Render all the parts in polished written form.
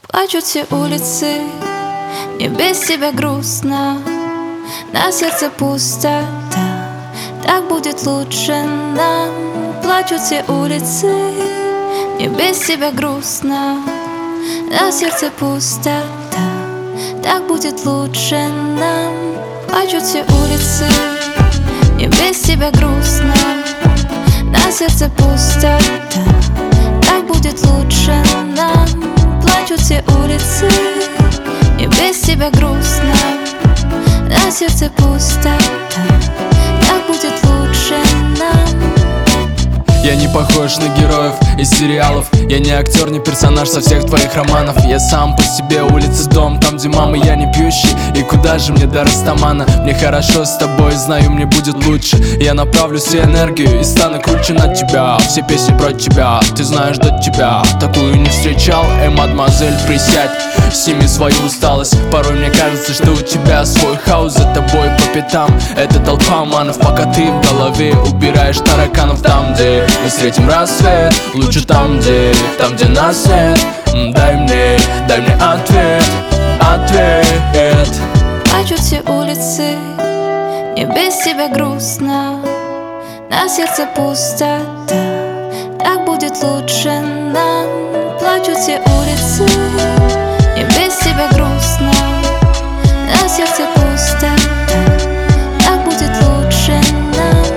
Плачут все улицы, мне без тебя грустно, на сердце пустота, так будет лучше нам. Плачут все улицы, мне без тебя грустно, на сердце пустота, так будет лучше нам. Плачут все улицы, мне без тебя грустно, на сердце пустота, так будет лучше нам. Плачут все улицы, мне без тебя грустно, на сердце пустота, так будет лучше нам. Я не похож на героев из сериалов. Я не актер, не персонаж со всех твоих романов. Я сам по себе, улица, дом, там где мама. Я не пьющий, и куда же мне до Растамана? Мне хорошо с тобой, знаю, мне будет лучше. Я направлю всю энергию и стану круче над тебя. Все песни про тебя, ты знаешь, до тебя такую не встречал. Мадемуазель, присядь, сними свою усталость. Порой мне кажется, что у тебя свой хаос, за тобой по пятам это толпа манов, пока ты в голове убираешь тараканов. Там, где мы встретим рассвет, лучше там, где нас нет. Дай мне ответ, ответ. Плачут все улицы, мне без тебя грустно, на сердце пустота, так будет лучше нам. Плачут все улицы, мне без тебя грустно, на сердце пустота, так будет лучше нам.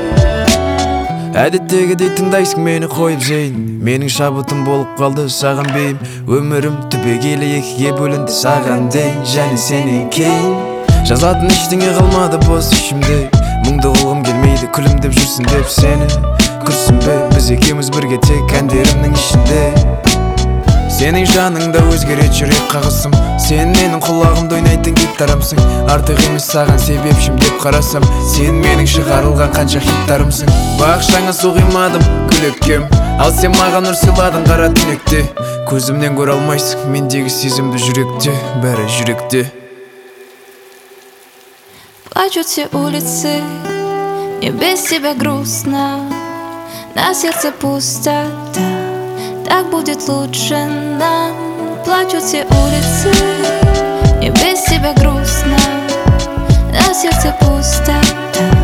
Әдеттегідей тыңдайсың мені қойып жейін, менің шабытым болып қалды саған бейім. Өмірім түбегейлі екіге бөлінді саған дейін және сенен кейін. Жазатын ештеңе қалмады бос ішімде, мұңды қылғым келмейді күлімдеп жүрсін деп сені. Күрсінбе, біз екеуміз бірге тек әндерімнің ішінде. Сенің жаныңда өзгерет жүрек қағысым, сен менің құлағымда ойнайтын гитарамсың. Артық емес саған себепшім деп қарасам, сен менің шығарылған қанша хиттарымсың. Бақшаңа су құймадым күлеккем, ал сен маған нұр сыйладың қара түнекте. Көзімнен көре алмайсың мендегі сезімді жүректе, бәрі жүректе. Плачут все улицы, мне без тебя грустно, на сердце пустота, так будет лучше нам. Плачут все улицы, мне без тебя грустно, на сердце пустота.